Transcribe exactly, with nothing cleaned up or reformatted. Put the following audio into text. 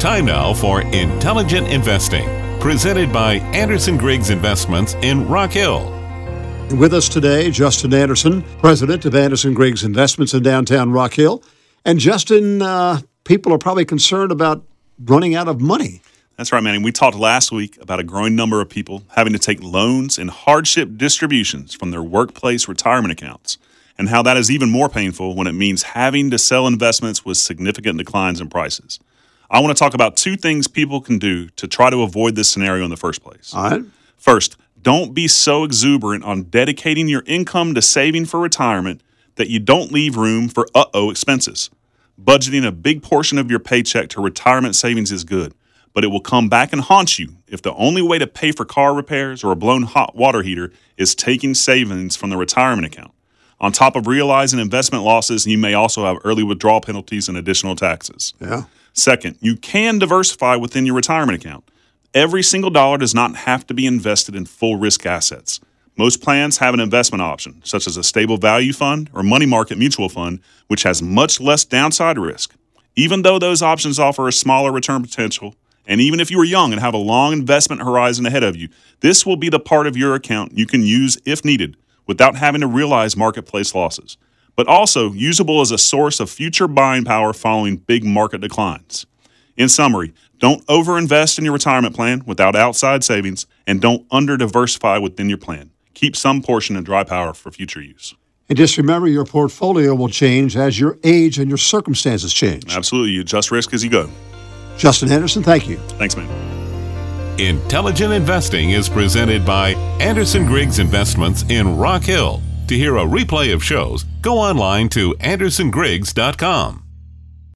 Time now for Intelligent Investing, presented by Anderson Griggs Investments in Rock Hill. With us today, Justin Anderson, president of Anderson Griggs Investments in downtown Rock Hill. And Justin, uh, people are probably concerned about running out of money. That's right, Manny. We talked last week about a growing number of people having to take loans and hardship distributions from their workplace retirement accounts, and how that is even more painful when it means having to sell investments with significant declines in prices. I want to talk about two things people can do to try to avoid this scenario in the first place. All right. First, don't be so exuberant on dedicating your income to saving for retirement that you don't leave room for uh-oh expenses. Budgeting a big portion of your paycheck to retirement savings is good, but it will come back and haunt you if the only way to pay for car repairs or a blown hot water heater is taking savings from the retirement account. On top of realizing investment losses, you may also have early withdrawal penalties and additional taxes. Yeah. Second, you can diversify within your retirement account. Every single dollar does not have to be invested in full risk assets. Most plans have an investment option, such as a stable value fund or money market mutual fund, which has much less downside risk. Even though those options offer a smaller return potential, and even if you are young and have a long investment horizon ahead of you, this will be the part of your account you can use if needed without having to realize marketplace losses, but also usable as a source of future buying power following big market declines. In summary, don't overinvest in your retirement plan without outside savings, and don't under-diversify within your plan. Keep some portion in dry powder for future use. And just remember, your portfolio will change as your age and your circumstances change. Absolutely. You adjust risk as you go. Justin Anderson, thank you. Thanks, man. Intelligent Investing is presented by Anderson Griggs Investments in Rock Hill. To hear a replay of shows, go online to anderson griggs dot com.